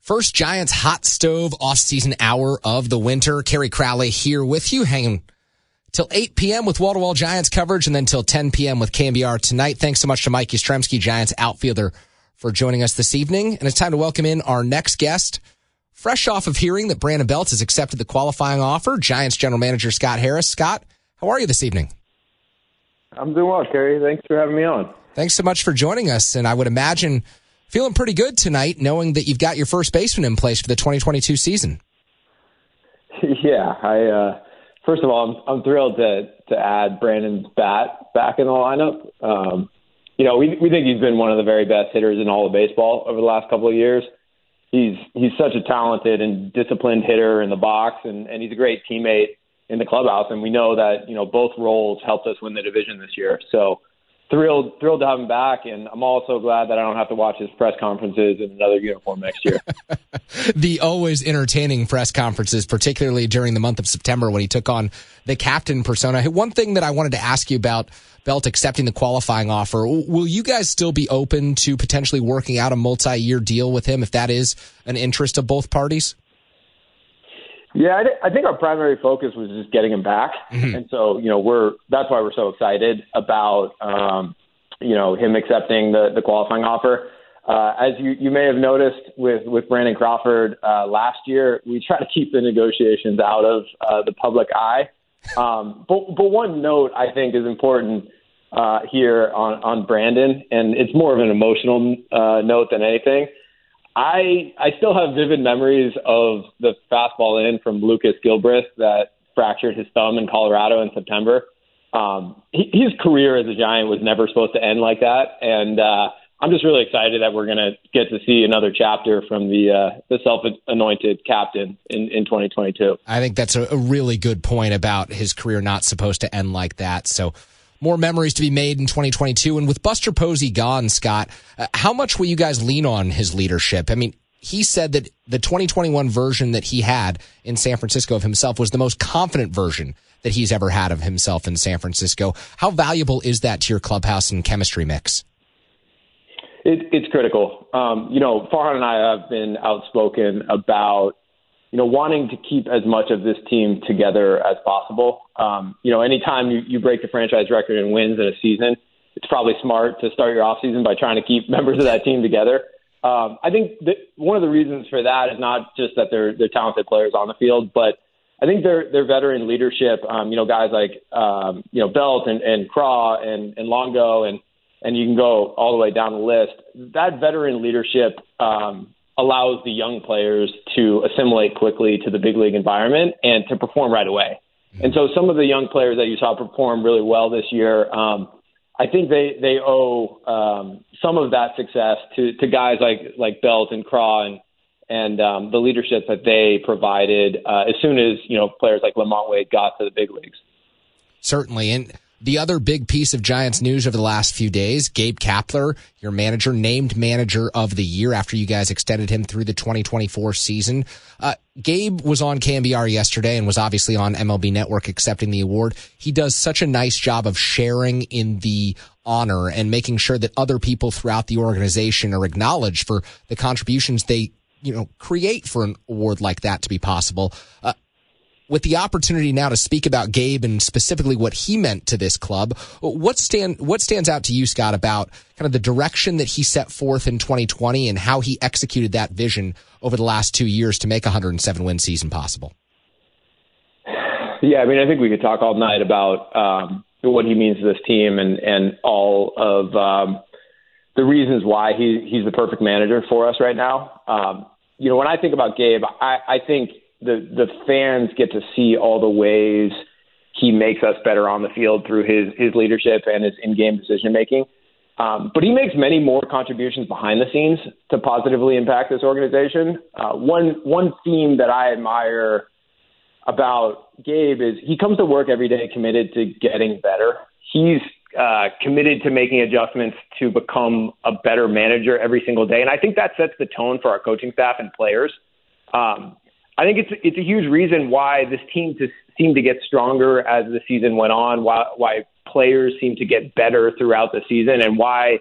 First Giants hot stove off-season hour of the winter. Kerry Crowley here with you, hanging till 8 p.m. with wall-to-wall Giants coverage and then till 10 p.m. with KNBR tonight. Thanks so much to Mike Yastrzemski, Giants outfielder, for joining us this evening. And it's time to welcome in our next guest. Fresh off of hearing that Brandon Belt has accepted the qualifying offer, Giants general manager Scott Harris. Scott, how are you this evening? I'm doing well, Kerry. Thanks for having me on. Thanks so much for joining us. And I would imagine feeling pretty good tonight, knowing that you've got your first baseman in place for the 2022 season. Yeah, first of all, I'm thrilled to add Brandon's bat back in the lineup. We think he's been one of the very best hitters in all of baseball over the last couple of years. He's such a talented and disciplined hitter in the box, and he's a great teammate in the clubhouse. And we know that both roles helped us win the division this year. So thrilled to have him back, and I'm also glad that I don't have to watch his press conferences in another uniform next year. The always entertaining press conferences, particularly during the month of September when he took on the captain persona. One thing that I wanted to ask you about Belt accepting the qualifying offer, will you guys still be open to potentially working out a multi-year deal with him if that is an interest of both parties? Yeah, I think our primary focus was just getting him back. Mm-hmm. And so, that's why we're so excited about, him accepting the qualifying offer. As you may have noticed with Brandon Crawford last year, we try to keep the negotiations out of the public eye. But one note I think is important here on Brandon, and it's more of an emotional note than anything. I still have vivid memories of the fastball in from Lucas Gilbreth that fractured his thumb in Colorado in September. His career as a Giant was never supposed to end like that, and I'm just really excited that we're going to get to see another chapter from the self-anointed captain in 2022. I think that's a really good point about his career not supposed to end like that. So more memories to be made in 2022. And with Buster Posey gone, Scott, how much will you guys lean on his leadership? I mean, he said that the 2021 version that he had in San Francisco of himself was the most confident version that he's ever had of himself in San Francisco. How valuable is that to your clubhouse and chemistry mix? It's critical. Farhan and I have been outspoken about, wanting to keep as much of this team together as possible. Anytime you break the franchise record in wins in a season, it's probably smart to start your offseason by trying to keep members of that team together. I think that one of the reasons for that is not just that they're talented players on the field, but I think their veteran leadership, guys like, Belt and Craw and Longo and you can go all the way down the list. That veteran leadership allows the young players to assimilate quickly to the big league environment and to perform right away. And so some of the young players that you saw perform really well this year, I think they owe some of that success to guys like Belt and Craw and the leadership that they provided as soon as players like Lamont Wade got to the big leagues. Certainly. And the other big piece of Giants news over the last few days, Gabe Kapler, your manager, named manager of the year after you guys extended him through the 2024 season. Gabe was on KNBR yesterday and was obviously on MLB Network accepting the award. He does such a nice job of sharing in the honor and making sure that other people throughout the organization are acknowledged for the contributions they create for an award like that to be possible. With the opportunity now to speak about Gabe and specifically what he meant to this club, what stands out to you, Scott, about kind of the direction that he set forth in 2020 and how he executed that vision over the last 2 years to make a 107-win season possible? Yeah, I think we could talk all night about what he means to this team and all of the reasons why he's the perfect manager for us right now. When I think about Gabe, I think the fans get to see all the ways he makes us better on the field through his leadership and his in-game decision-making. But he makes many more contributions behind the scenes to positively impact this organization. One theme that I admire about Gabe is he comes to work every day committed to getting better. He's committed to making adjustments to become a better manager every single day. And I think that sets the tone for our coaching staff and players. I think it's a huge reason why this team seemed to get stronger as the season went on, why players seem to get better throughout the season, and why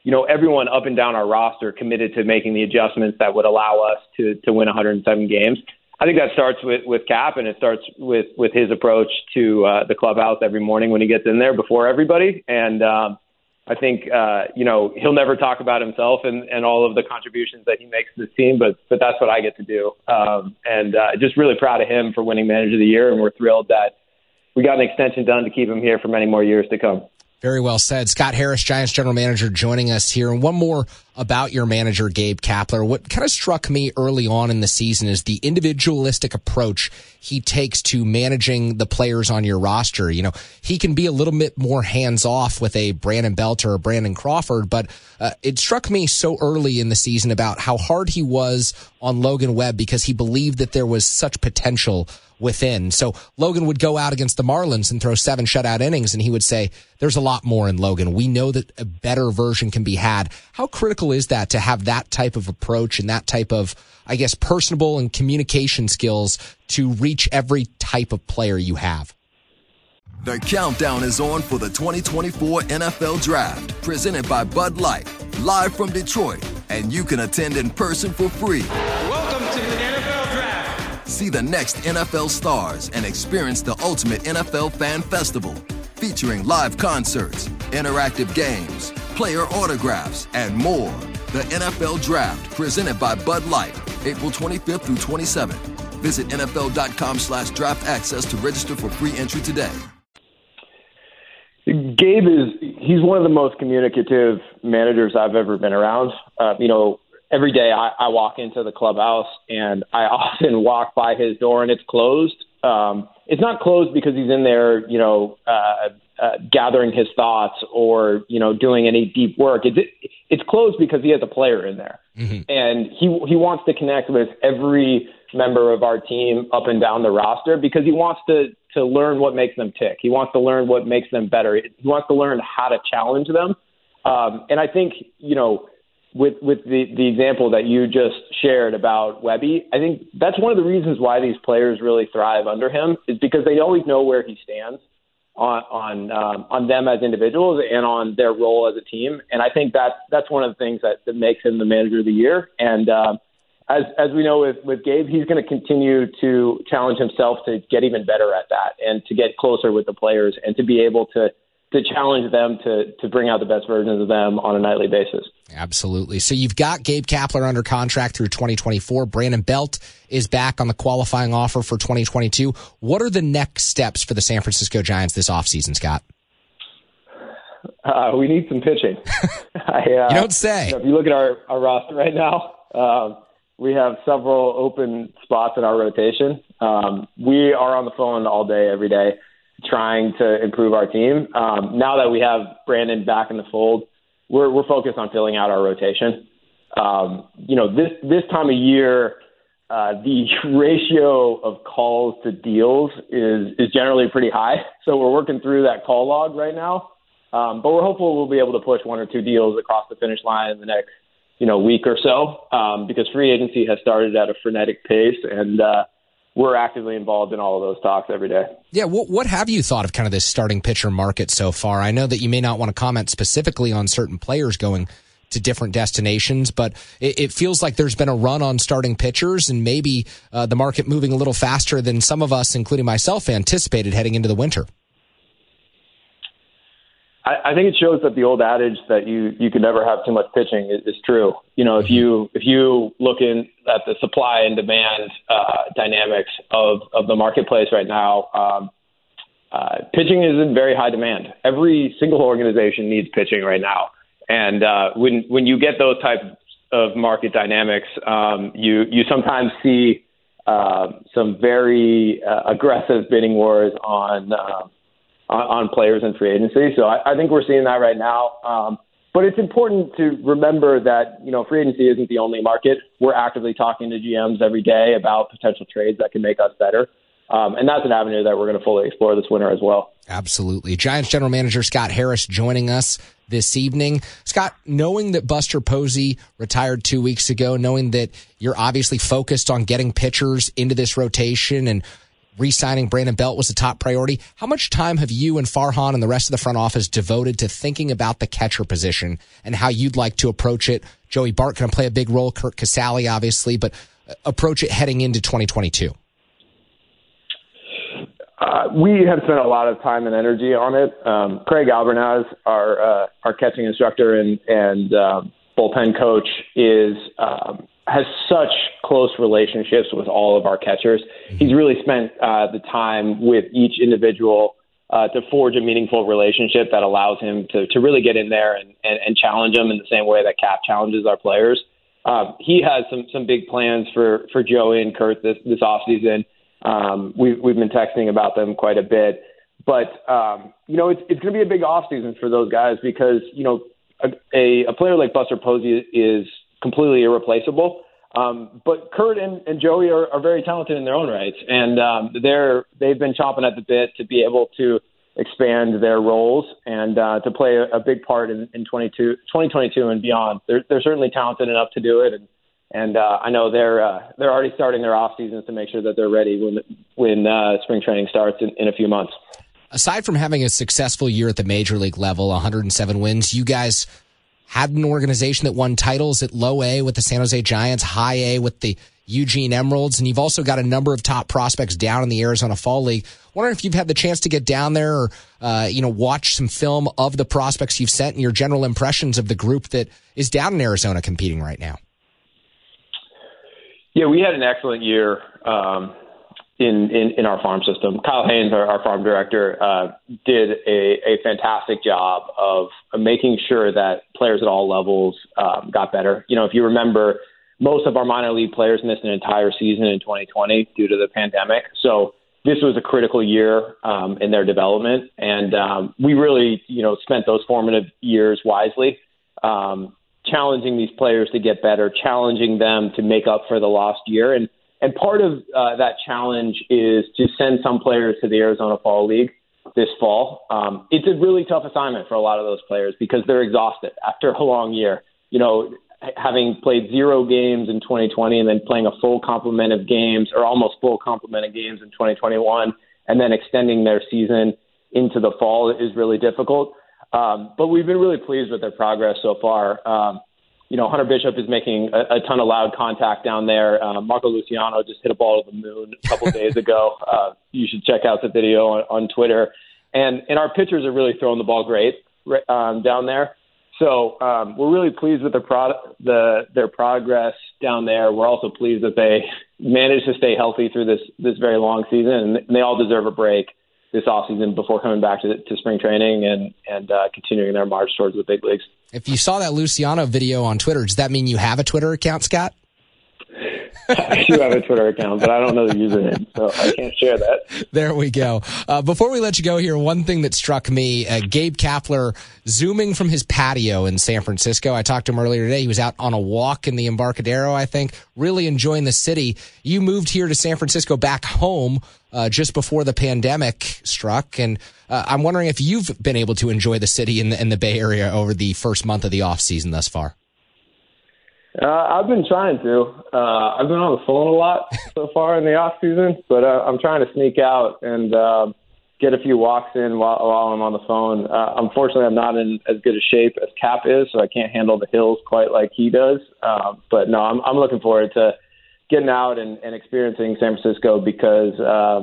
everyone up and down our roster committed to making the adjustments that would allow us to win 107 games. I think that starts with Cap, and it starts with his approach to the clubhouse every morning when he gets in there before everybody. And I think, he'll never talk about himself and all of the contributions that he makes to this team, but that's what I get to do. And just really proud of him for winning Manager of the Year, and we're thrilled that we got an extension done to keep him here for many more years to come. Very well said. Scott Harris, Giants general manager, joining us here. And one more about your manager, Gabe Kapler. What kind of struck me early on in the season is the individualistic approach he takes to managing the players on your roster. He can be a little bit more hands-off with a Brandon Belt or a Brandon Crawford, but it struck me so early in the season about how hard he was on Logan Webb because he believed that there was such potential within. So Logan would go out against the Marlins and throw 7 shutout innings, and he would say, there's a lot more in Logan. We know that a better version can be had. How critical is that to have that type of approach and that type of, personable and communication skills to reach every type of player you have? The countdown is on for the 2024 NFL Draft, presented by Bud Light, live from Detroit, and you can attend in person for free. Welcome to the NFL Draft. See the next NFL stars and experience the ultimate NFL fan festival, featuring live concerts, interactive games, player autographs, and more. The NFL Draft, presented by Bud Light, April 25th through 27th. Visit NFL.com/draft access to register for free entry today. Gabe he's one of the most communicative managers I've ever been around. Every day I walk into the clubhouse and I often walk by his door and it's closed. It's not closed because he's in there, gathering his thoughts or, doing any deep work. It's closed because he has a player in there. Mm-hmm. And he wants to connect with every member of our team up and down the roster because he wants to learn what makes them tick. He wants to learn what makes them better. He wants to learn how to challenge them. And I think, with the example that you just shared about Webby, I think that's one of the reasons why these players really thrive under him is because they always know where he stands on them as individuals and on their role as a team. And I think that's one of the things that makes him the Manager of the Year. And as we know with Gabe, he's going to continue to challenge himself to get even better at that and to get closer with the players and to be able to challenge them to bring out the best versions of them on a nightly basis. Absolutely. So you've got Gabe Kapler under contract through 2024. Brandon Belt is back on the qualifying offer for 2022. What are the next steps for the San Francisco Giants this offseason, Scott? We need some pitching. You don't say. If you look at our roster right now, we have several open spots in our rotation. We are on the phone all day, every day, trying to improve our team. Now that we have Brandon back in the fold, we're focused on filling out our rotation. This time of year, the ratio of calls to deals is generally pretty high. So we're working through that call log right now. But we're hopeful we'll be able to push 1 or 2 deals across the finish line in the next, week or so, because free agency has started at a frenetic pace, and we're actively involved in all of those talks every day. Yeah, what have you thought of kind of this starting pitcher market so far? I know that you may not want to comment specifically on certain players going to different destinations, but it feels like there's been a run on starting pitchers and maybe the market moving a little faster than some of us, including myself, anticipated heading into the winter. I think it shows that the old adage that you can never have too much pitching is true. If you look at the supply and demand dynamics of the marketplace right now, pitching is in very high demand. Every single organization needs pitching right now, and when you get those types of market dynamics, you sometimes see some very aggressive bidding wars on players in free agency. So I think we're seeing that right now. But it's important to remember that, free agency isn't the only market. We're actively talking to GMs every day about potential trades that can make us better. And that's an avenue that we're going to fully explore this winter as well. Absolutely. Giants general manager Scott Harris joining us this evening. Scott, knowing that Buster Posey retired 2 weeks ago, knowing that you're obviously focused on getting pitchers into this rotation and re-signing Brandon Belt was a top priority. How much time have you and Farhan and the rest of the front office devoted to thinking about the catcher position and how you'd like to approach it? Joey Bart going to play a big role, Curt Casali, obviously, but approach it heading into 2022. We have spent a lot of time and energy on it. Craig Albernaz, our catching instructor and bullpen coach, has such close relationships with all of our catchers. He's really spent the time with each individual to forge a meaningful relationship that allows him to really get in there and challenge them in the same way that Cap challenges our players. He has some big plans for Joey and Curt this offseason. We've been texting about them quite a bit, but it's going to be a big offseason for those guys because a player like Buster Posey is completely irreplaceable. But Curt and Joey are very talented in their own rights, and they've been chomping at the bit to be able to expand their roles and to play a big part in 2022 and beyond. They're certainly talented enough to do it, and I know they're already starting their off seasons to make sure that they're ready when spring training starts in a few months. Aside from having a successful year at the major league level, 107 wins, you guys had an organization that won titles at low A with the San Jose Giants, high A with the Eugene Emeralds, and you've also got a number of top prospects down in the Arizona Fall League. Wondering if you've had the chance to get down there or, watch some film of the prospects you've sent and your general impressions of the group that is down in Arizona competing right now. Yeah, we had an excellent year in our farm system. Kyle Haynes, our farm director, did a fantastic job of making sure that players at all levels got better. If you remember, most of our minor league players missed an entire season in 2020 due to the pandemic. So this was a critical year in their development, and we really, spent those formative years wisely, challenging these players to get better, challenging them to make up for the lost year. And part of that challenge is to send some players to the Arizona Fall League this fall. It's a really tough assignment for a lot of those players because they're exhausted after a long year. Having played 0 games in 2020 and then playing a full complement of games or almost full complement of games in 2021 and then extending their season into the fall is really difficult. But we've been really pleased with their progress so far. Hunter Bishop is making a ton of loud contact down there. Marco Luciano just hit a ball to the moon a couple days ago. You should check out the video on Twitter. And our pitchers are really throwing the ball great down there. So we're really pleased with their progress down there. We're also pleased that they managed to stay healthy through this very long season, and they all deserve a break this offseason before coming back to spring training and continuing their march towards the big leagues. If you saw that Luciano video on Twitter, does that mean you have a Twitter account, Scott? I do have a Twitter account, but I don't know the username, so I can't share that. There we go. Before we let you go here, one thing that struck me, Gabe Kapler zooming from his patio in San Francisco. I talked to him earlier today. He was out on a walk in the Embarcadero, I think, really enjoying the city. You moved here to San Francisco back home just before the pandemic struck, and I'm wondering if you've been able to enjoy the city in the Bay Area over the first month of the off season thus far. I've been trying to. I've been on the phone a lot so far in the off season, but I'm trying to sneak out and get a few walks in while I'm on the phone. Unfortunately, I'm not in as good a shape as Cap is, so I can't handle the hills quite like he does. But no, I'm looking forward to getting out and experiencing San Francisco because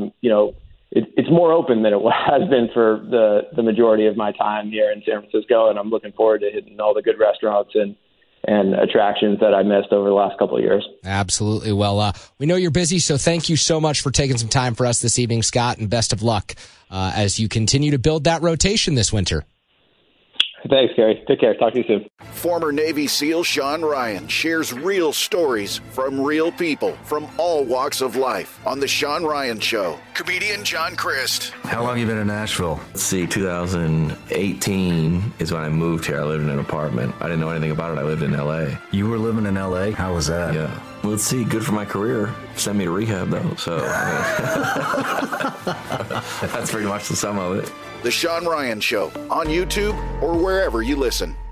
it's more open than it has been for the majority of my time here in San Francisco, and I'm looking forward to hitting all the good restaurants and attractions that I missed over the last couple of years. Absolutely. Well, we know you're busy, so thank you so much for taking some time for us this evening, Scott, and best of luck as you continue to build that rotation this winter. Thanks, Gary. Take care. Talk to you soon. Former Navy SEAL Sean Ryan shares real stories from real people from all walks of life on The Sean Ryan Show. Comedian John Crist. How long have you been in Nashville? Let's see, 2018 is when I moved here. I lived in an apartment. I didn't know anything about it. I lived in L.A. You were living in L.A.? How was that? Yeah. Well, let's see, good for my career. Sent me to rehab, though, so that's pretty much the sum of it. The Sean Ryan Show on YouTube or wherever you listen.